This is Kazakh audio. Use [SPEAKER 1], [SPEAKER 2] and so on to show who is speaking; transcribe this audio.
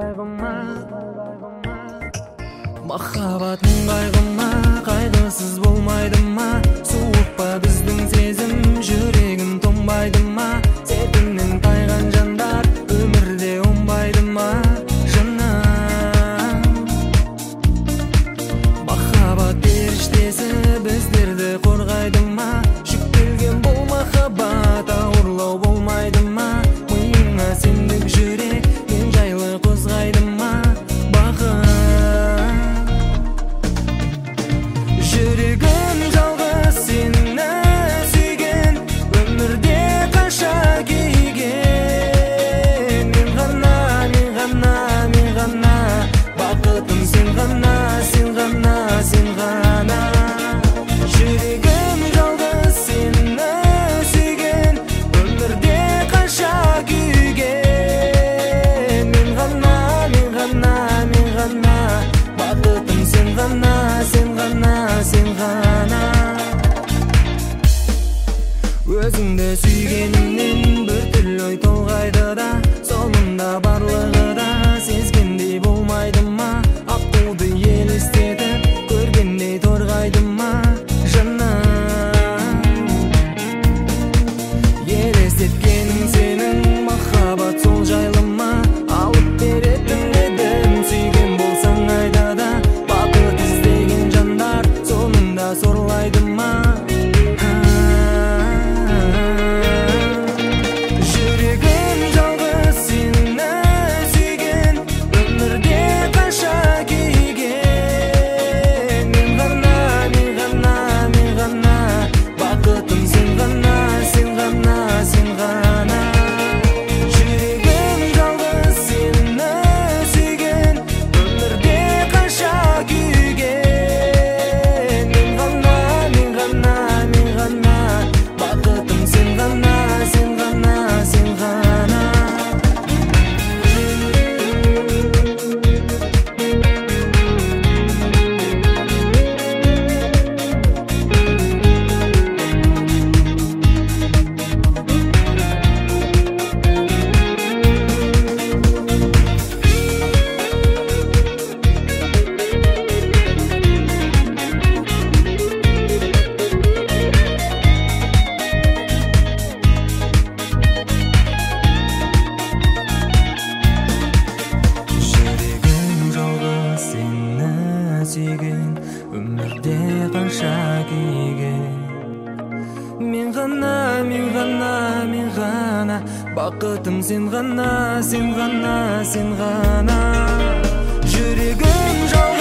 [SPEAKER 1] Махаббаттың қайғыма, қайғысыз болмайды ма? Суық па біздің сезім, жүрегім тоңбайды ма? Сертіңнен тайған жандар өмірде оңбайды ма? Жаным, махаббат періштесі біздерді қорғайды ма? Жүктелген бұл махаббат ауырлау болмайды ма? Миыңа сендік жүрек мен жайлы қозғайды ма? Жүрегім жалғыз сені сүйген, өмірде қанша күйген. Мен ғана, бақытым сен ғана, сен ғана, сен ғана. Жүрегім жалғыз сені сүйген, өмірде қанша күйген. Мен ғана, бақытым сен ғана, сен ғана, сен ғана. Өзіңді сүйгенімнен біртүрлі ой толғайды да, соңында барлығы да сезгендей болмайды ма? Аққуды елестетіп көргендей торғайды ма? Жаным, елестеткенің сенің махаббат сол жайлы ма? Алып беретін едім сүйген болсаң айдада, бақыт іздеген жандар соңында сорлайды ма? Жүрегім жалғыз сені сүйген, өмірде қанша күйген. Мен ғана, бақытым сен ғана, сен ғана, сен ғана. Жүрегім жалғыз сені сүйген, өмірде қанша күйген. Мен ғана, бақытым сен ғана, сен ғана, сен ғана. Жүрегім жалғыз сені сүйген, өмірде қанша күйген. Мен ғана, бақытым сен ғана, сен ғана, сен ғана. Жүрегім жалғыз